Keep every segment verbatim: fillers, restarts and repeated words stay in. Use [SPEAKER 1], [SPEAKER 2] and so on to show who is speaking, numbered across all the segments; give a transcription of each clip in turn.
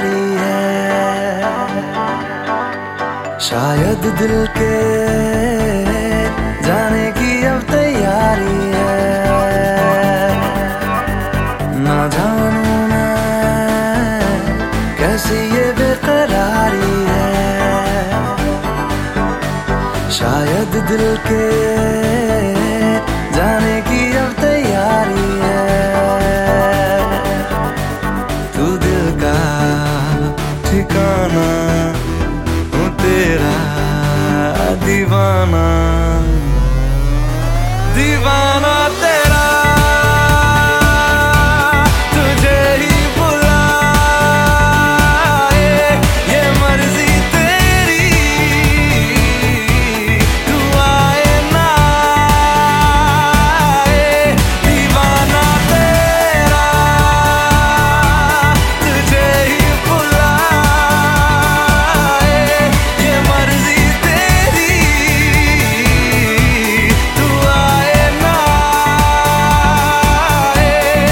[SPEAKER 1] यारी है, शायद दिल के जाने की अब तैयारी है। ना जानूं मैं कैसी ये बेकरारी है, शायद दिल के जाने की अब तैयारी है। तू दिल का ठिकाना, हूँ तेरा दीवाना, दीवाना तेरा। तुझे ही बुलाए ये मर्जी तेरी, तू आए ना आए, दीवाना तेरा। तुझे ही बुलाए ये मर्जी तेरी, तू आए ना आए।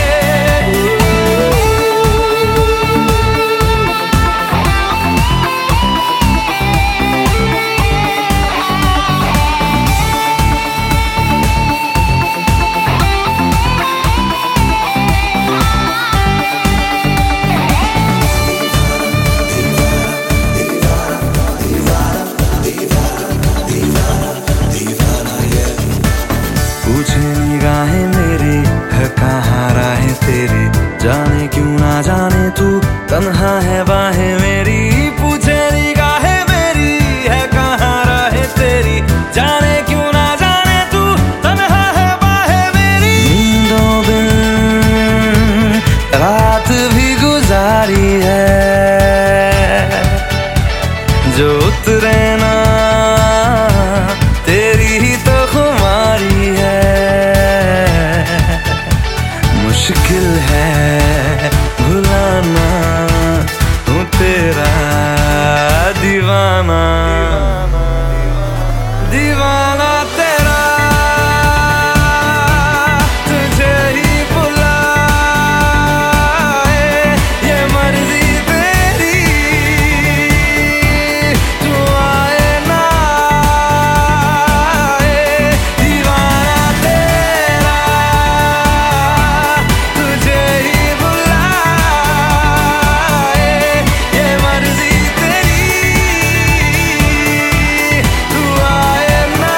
[SPEAKER 1] पूछे निगाहें मेरी है कहाँ राहें तेरी, जाने क्यों ना जाने तू तन्हा है बाहें मेरी। पूछे निगाहें मेरी है कहाँ राहें तेरी, जाने क्यों ना जाने तू तन्हा है बाहें मेरी। नींदों बिन रात भी गुजारी है, जो उतरे ना तेरी ही तो खुमारी है। मुश्किल है भुलाना, हूँ तेरा दीवाना, दीवाना तेरा। तुझे ही बुलाए ये मर्जी तेरी, तू आए ना आए, दीवाना तेरा। तुझे ही बुलाए ये मर्जी तेरी, तू आए ना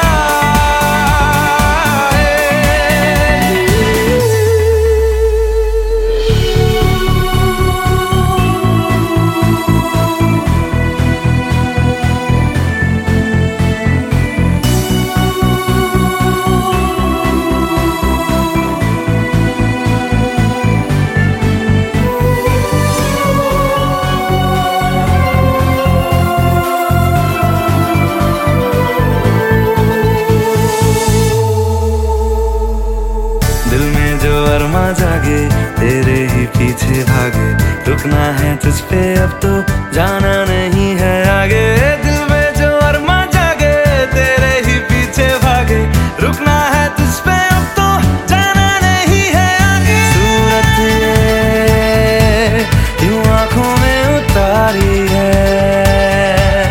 [SPEAKER 1] दिल में जो अरमा जागे तेरे ही पीछे भागे, रुकना है तुझ पे अब तो जाना नहीं है आगे। दिल में जो अरमा जागे तेरे ही पीछे भागे, रुकना है तुझ पे अब तो जाना नहीं है आगे। सूरत ये यूं आंखों में उतारी है,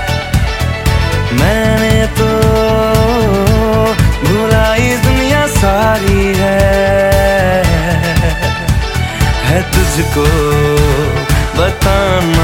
[SPEAKER 1] मैंने तो भुलाई दुनिया सारी है। है तुझको बताना